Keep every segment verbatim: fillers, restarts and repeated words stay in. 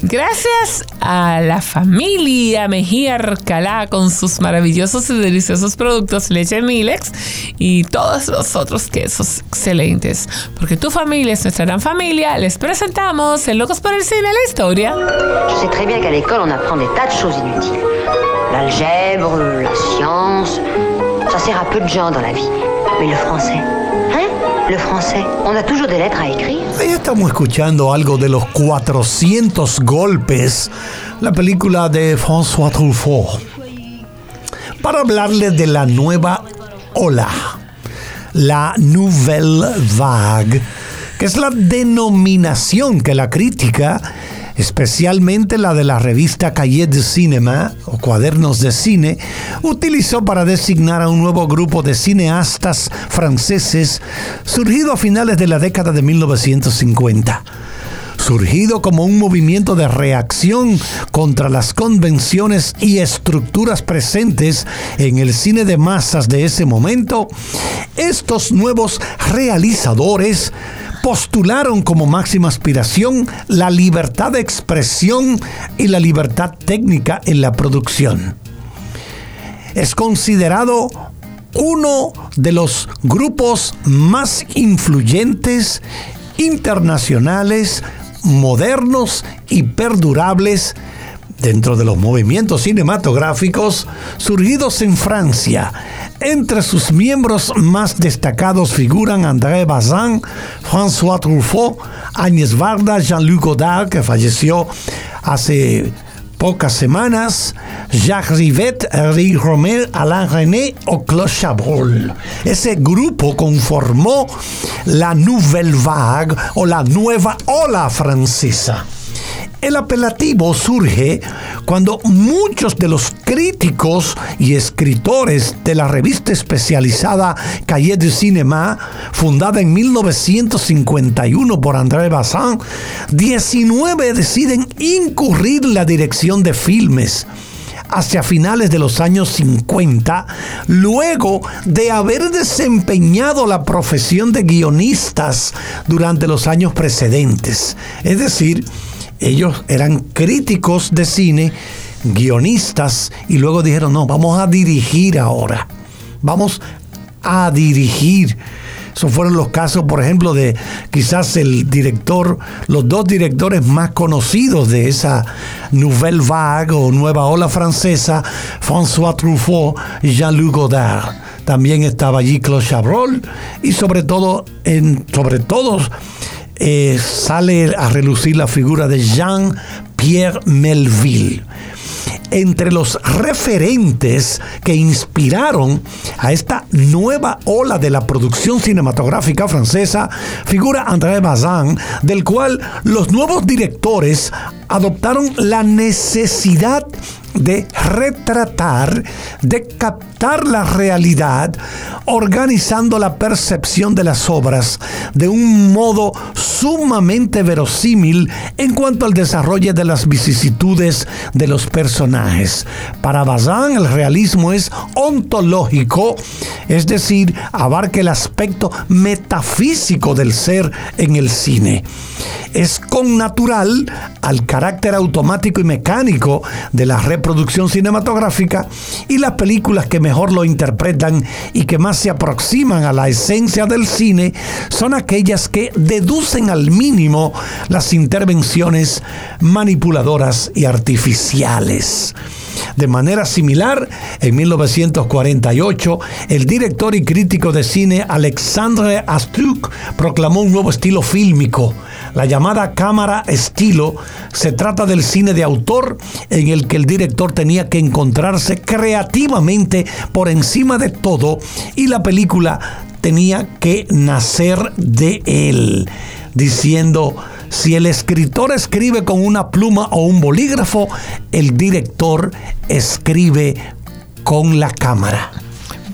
Gracias a la familia Mejía Alcalá con sus maravillosos y deliciosos productos Leche Milex y todos los otros quesos excelentes. Porque tu familia es nuestra gran familia. Les presentamos en Locos por el Cine la historia. Je sais très bien qu'à l'école, on apprend des tas de choses inutiles. L'algèbre, la science, ça sert à peu de gens dans la vie. Mais le français, hein? Le français, on a toujours des lettres à écrire. Ahí estamos escuchando algo de los cuatrocientos golpes, la película de François Truffaut, para hablarles de la nueva ola, la Nouvelle Vague, que es la denominación que la crítica, especialmente la de la revista Cahiers de Cinéma o Cuadernos de Cine, utilizó para designar a un nuevo grupo de cineastas franceses surgido a finales de la década de mil novecientos cincuenta. Surgido como un movimiento de reacción contra las convenciones y estructuras presentes en el cine de masas de ese momento, estos nuevos realizadores postularon como máxima aspiración la libertad de expresión y la libertad técnica en la producción. Es considerado uno de los grupos más influyentes, internacionales, modernos y perdurables dentro de los movimientos cinematográficos surgidos en Francia. Entre sus miembros más destacados figuran André Bazin, François Truffaut, Agnès Varda, Jean-Luc Godard, que falleció hace pocas semanas, Jacques Rivette, Eric Romer, Alain René o Claude Chabrol. Ese grupo conformó la Nouvelle Vague o la nueva ola francesa. El apelativo surge cuando muchos de los críticos y escritores de la revista especializada Cahiers de Cinéma, fundada en mil novecientos cincuenta y uno por André Bazin, diecinueve deciden incurrir en la dirección de filmes hacia finales de los años cincuenta, luego de haber desempeñado la profesión de guionistas durante los años precedentes. Es decir, ellos eran críticos de cine, guionistas, y luego dijeron, no, vamos a dirigir ahora. Vamos a dirigir. Esos fueron los casos, por ejemplo, de quizás el director, los dos directores más conocidos de esa Nouvelle Vague o nueva ola francesa, François Truffaut y Jean-Luc Godard. También estaba allí Claude Chabrol y sobre todo, en, sobre todo, Eh, sale a relucir la figura de Jean-Pierre Melville. Entre los referentes que inspiraron a esta nueva ola de la producción cinematográfica francesa figura André Bazin, del cual los nuevos directores adoptaron la necesidad de retratar, de captar la realidad, organizando la percepción de las obras de un modo sumamente verosímil en cuanto al desarrollo de las vicisitudes de los personajes. Para Bazin, el realismo es ontológico, es decir, abarca el aspecto metafísico del ser en el cine. Es connatural al carácter automático y mecánico de la reproducción cinematográfica, y las películas que mejor lo interpretan y que más se aproximan a la esencia del cine son aquellas que deducen al mínimo las intervenciones manipuladoras y artificiales. De manera similar, en mil novecientos cuarenta y ocho, el director y crítico de cine Alexandre Astier proclamó un nuevo estilo fílmico, la llamada cámara estilo. Se trata del cine de autor en el que el director tenía que encontrarse creativamente por encima de todo y la película tenía que nacer de él, diciendo: si el escritor escribe con una pluma o un bolígrafo, el director escribe con la cámara.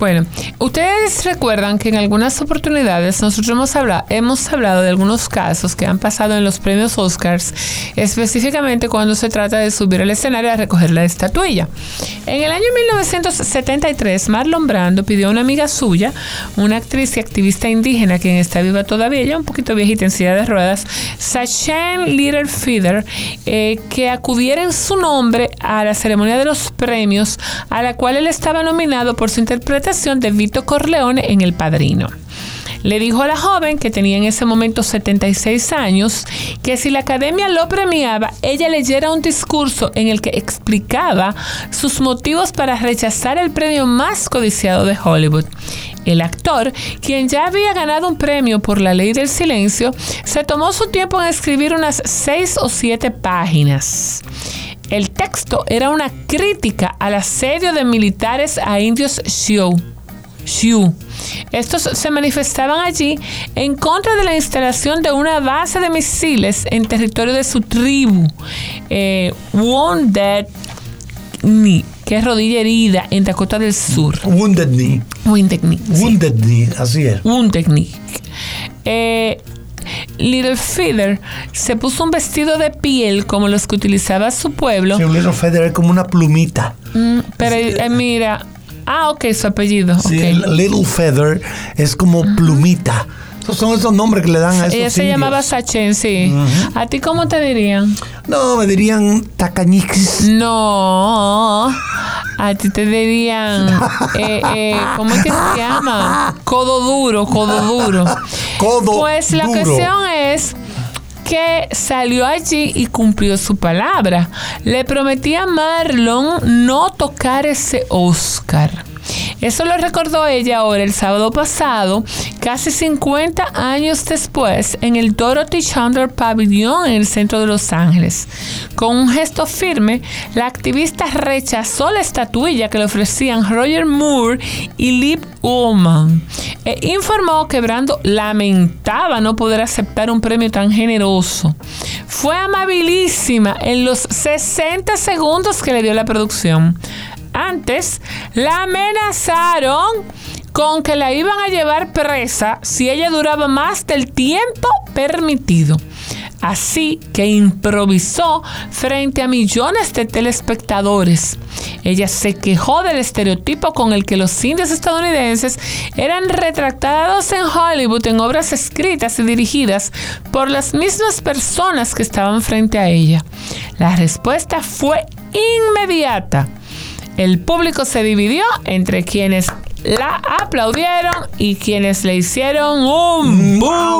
Bueno, ustedes recuerdan que en algunas oportunidades nosotros hemos hablado, hemos hablado de algunos casos que han pasado en los premios Oscars, específicamente cuando se trata de subir al escenario a recoger la estatuilla. En el año mil novecientos setenta y tres, Marlon Brando pidió a una amiga suya, una actriz y activista indígena, quien está viva todavía, ya un poquito viejita en silla de ruedas, Sacheen Littlefeather, eh, que acudiera en su nombre a la ceremonia de los premios, a la cual él estaba nominado por su interpretación de Vito Corleone en El Padrino. Le dijo a la joven, que tenía en ese momento setenta y seis años, que si la academia lo premiaba, ella leyera un discurso en el que explicaba sus motivos para rechazar el premio más codiciado de Hollywood. El actor, quien ya había ganado un premio por La Ley del Silencio, se tomó su tiempo en escribir unas seis o siete páginas. El texto era una crítica al asedio de militares a indios Sioux. Sioux. Estos se manifestaban allí en contra de la instalación de una base de misiles en territorio de su tribu, eh, Wounded Knee, que es rodilla herida en Dakota del Sur. Wounded Knee. Wounded Knee. Wounded sí. Knee, así es. Wounded Knee. Eh, Littlefeather se puso un vestido de piel como los que utilizaba su pueblo. Sí, un Littlefeather es como una plumita. Mm, pero eh, mira, ah, ok, su apellido. Sí, okay. Littlefeather es como plumita. Esos son esos nombres que le dan a esos Ella se indios. llamaba Sacheen, sí. Uh-huh. ¿A ti cómo te dirían? No, me dirían tacañix. No, a ti te dirían, eh, eh, ¿cómo es que se llama? Codo duro, codo duro. Codo Pues la duro. cuestión es que salió allí y cumplió su palabra. Le prometía a Marlon no tocar ese Oscar. Eso lo recordó ella ahora el sábado pasado, casi cincuenta años después, en el Dorothy Chandler Pavilion en el centro de Los Ángeles. Con un gesto firme, la activista rechazó la estatuilla que le ofrecían Roger Moore y Liv Ullmann. E informó que Brando lamentaba no poder aceptar un premio tan generoso. Fue amabilísima en los sesenta segundos que le dio la producción. Antes, la amenazaron con que la iban a llevar presa si ella duraba más del tiempo permitido. Así que improvisó frente a millones de telespectadores. Ella se quejó del estereotipo con el que los indios estadounidenses eran retratados en Hollywood en obras escritas y dirigidas por las mismas personas que estaban frente a ella. La respuesta fue inmediata. El público se dividió entre quienes la aplaudieron y quienes le hicieron un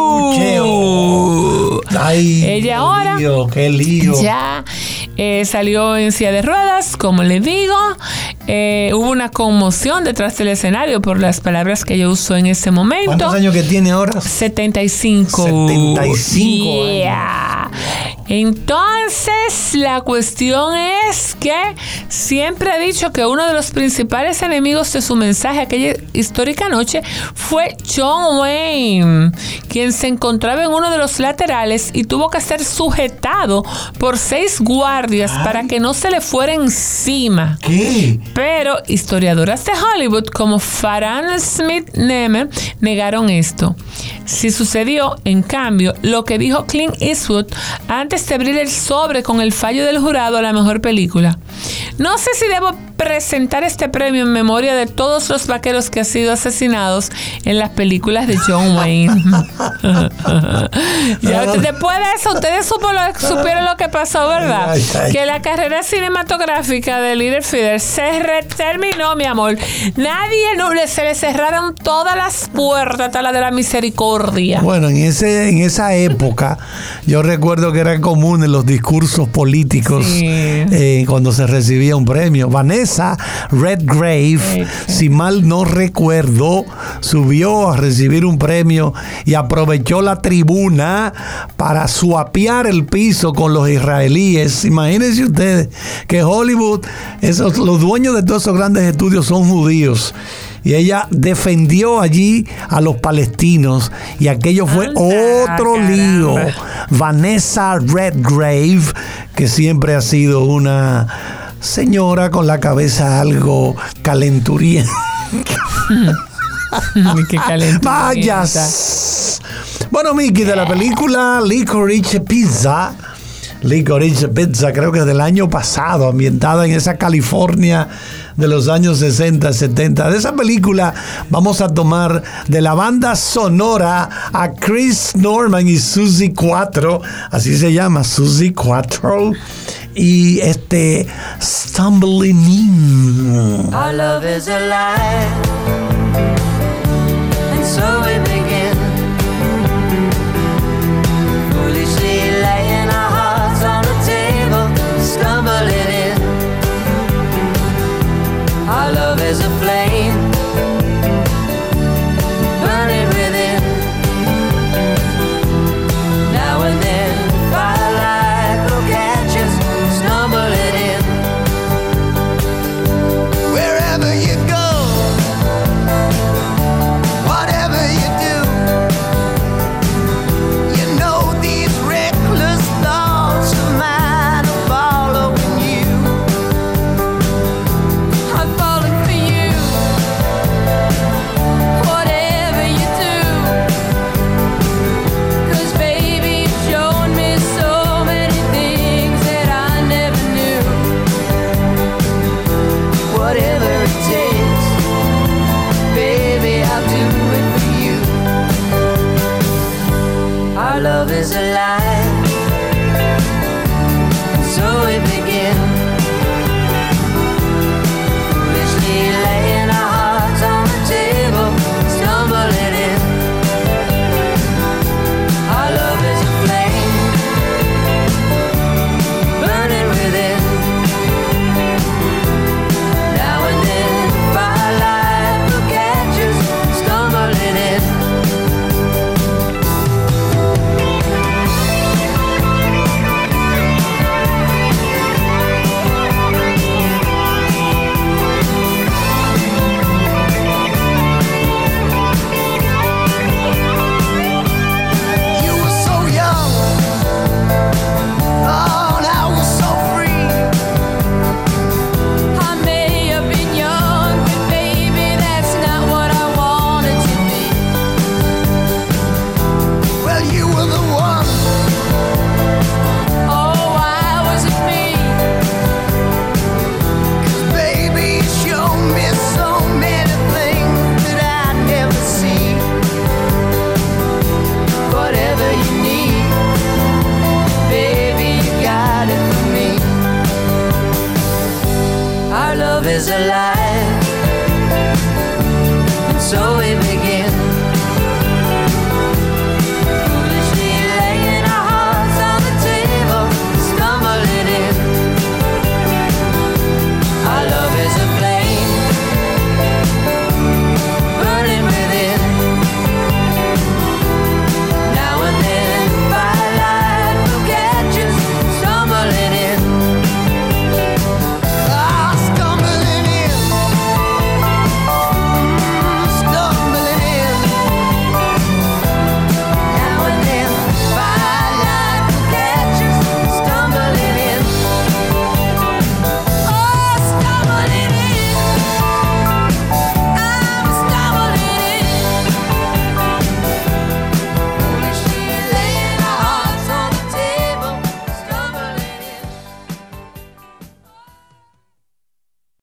¡bú! Ay, ella qué ahora lío, qué lío. ya eh, salió en silla de ruedas, como le digo. Eh, hubo una conmoción detrás del escenario por las palabras que ella usó en ese momento. ¿Cuántos años que tiene ahora? setenta y cinco. setenta y cinco yeah. años. Entonces, la cuestión es que siempre ha dicho que uno de los principales enemigos de su mensaje aquella histórica noche fue John Wayne, quien se encontraba en uno de los laterales y tuvo que ser sujetado por seis guardias Ay. para que no se le fuera encima. ¿Qué? Pero historiadoras de Hollywood como Farrah Smith Nehmer negaron esto. Sí sucedió, en cambio, lo que dijo Clint Eastwood antes de abrir el sobre con el fallo del jurado a la mejor película. No sé si debo presentar este premio en memoria de todos los vaqueros que han sido asesinados en las películas de John Wayne. Ya, después de eso, ustedes supo lo, supieron lo que pasó, ¿verdad? Ay, ay. Que la carrera cinematográfica de Littlefeather se terminó, mi amor. Nadie, no, se le cerraron todas las puertas hasta la de la misericordia. Bueno, en ese en esa época, yo recuerdo que era común en los discursos políticos sí. eh, cuando se recibía un premio. Vanessa Redgrave, sí. si mal no recuerdo, subió a recibir un premio y aprovechó la tribuna para suapiar el piso con los israelíes. Imagínense ustedes que Hollywood, esos, los dueños de todos esos grandes estudios son judíos. Y ella defendió allí a los palestinos y aquello fue Anda, otro caramba. lío. Vanessa Redgrave, que siempre ha sido una señora con la cabeza algo calenturienta. Qué calentita. Vaya. Bueno, Mickey, de la película Licorice Pizza. Licorice Pizza, creo que del año pasado, ambientada en esa California de los años sesenta, setenta. De esa película vamos a tomar de la banda sonora a Chris Norman y Suzy Quatro, así se llama, Suzy Quatro, y este Stumbling In. Our love is alive, and so we begin, foolishly laying our hearts on the table, stumbling in. Our love is a flame, burning within. Now and then, firelight will catch us, stumbling in. Wherever you go, whatever you do, you know these reckless thoughts of mine are following you. I'm falling for you, whatever you do, 'cause baby you've shown me so many things that I never knew. Whatever it takes, baby, I'll do it for you. Our love is alive, and so we begin, foolishly laying our hearts on the table, stumbling in. Our love is a flame, burning within. Now and then, firelight will catch us, stumbling in. You were so young, oh, and I was so free. I may have been young, but baby, that's not what I wanted to be. Well, you were the one. Oh, why was it me? 'Cause baby, you showed me so many things that I never see. Whatever you need, baby, you got it for me. Our love is alive, and so we